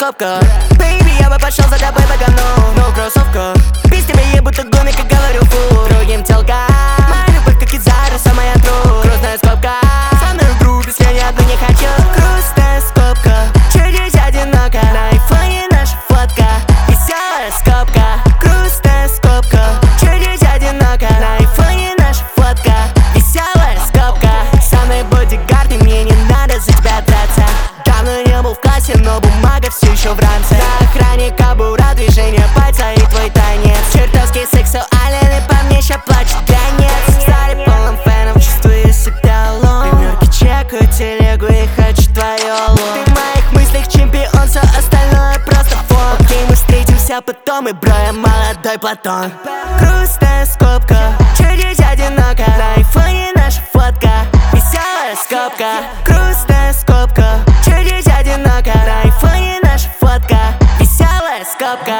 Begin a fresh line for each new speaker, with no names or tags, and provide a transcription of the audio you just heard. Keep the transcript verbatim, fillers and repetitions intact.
скобка. Бэйби, я бы пошел за тобой по говну, но в кроссовках. Без тебя я будто гомик, как говорю, фу. Другим телкам моя любовь, как Кизара, самая тру. Грустная скобка, со мной в группе, если ни одну не хочу. Грустная скобка, чуть-чуть одиноко. На айфоне наша фотка, веселая скобка. Грустная скобка, чуть-чуть одиноко. На айфоне наша фотка, веселая скобка. Со мной бодигард, и мне не надо за тебя драться. Давно не был в классе, но бумага все еще в ранце. На охране кобура, движение пальца и твой танец. Чертовски сексуален, и по мне ща плачет гонец. Стали полным феном, чувствую себя лом. Примерки чекаю телегу и хочу твое лом. Ты в моих мыслях чемпион, все остальное просто фон. Окей, мы встретимся потом, и бро, я молодой Платон. Грустная скобка, чуть-чуть одиноко. На айфоне наша фотка, веселая скобка. Грустная скобка, чуть-чуть одиноко. На айфоне наша фотка, веселая скобка.